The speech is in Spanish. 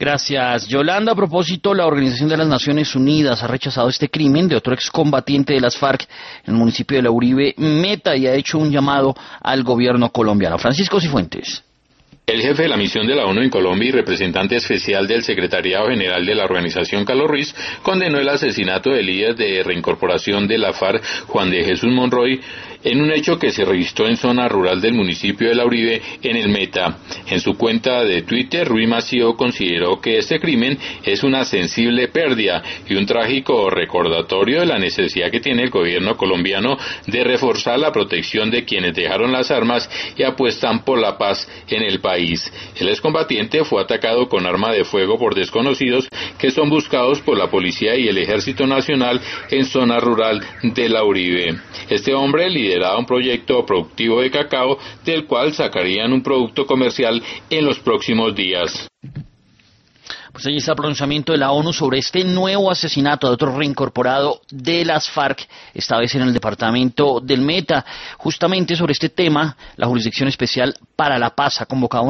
Gracias, Yolanda. A propósito, la Organización de las Naciones Unidas ha rechazado este crimen de otro excombatiente de las FARC en el municipio de La Uribe, Meta, y ha hecho un llamado al gobierno colombiano. Francisco Cifuentes. El jefe de la misión de la ONU en Colombia y representante especial del Secretariado General de la organización, Carlos Ruiz, condenó el asesinato del líder de reincorporación de la FARC, Juan de Jesús Monroy, en un hecho que se registró en zona rural del municipio de La Uribe, en el Meta. En su cuenta de Twitter, Ruiz Massieu consideró que este crimen es una sensible pérdida y un trágico recordatorio de la necesidad que tiene el gobierno colombiano de reforzar la protección de quienes dejaron las armas y apuestan por la paz en el país. El excombatiente fue atacado con arma de fuego por desconocidos que son buscados por la policía y el Ejército Nacional en zona rural de La Uribe. Este hombre lideraba un proyecto productivo de cacao del cual sacarían un producto comercial en los próximos días. Pues allí está el pronunciamiento de la ONU sobre este nuevo asesinato de otro reincorporado de las FARC, esta vez en el departamento del Meta. Justamente sobre este tema, la Jurisdicción Especial para la Paz ha convocado